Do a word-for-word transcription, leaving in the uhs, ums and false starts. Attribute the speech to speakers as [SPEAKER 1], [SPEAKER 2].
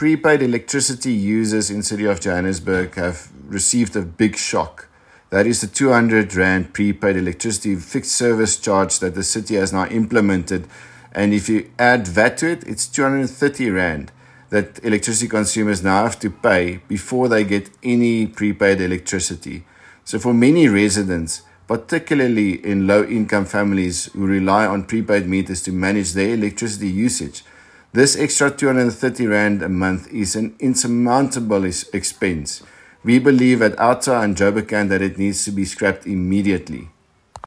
[SPEAKER 1] prepaid electricity users in City of Johannesburg have received a big shock. That is the two hundred rand prepaid electricity fixed service charge that the city has now implemented. And if you add V A T to it, it's two hundred thirty rand that electricity consumers now have to pay before they get any prepaid electricity. So for many residents, particularly in low-income families who rely on prepaid meters to manage their electricity usage, this extra two hundred thirty rand a month is an insurmountable expense. We believe at Outa and Joburg that it needs to be scrapped immediately.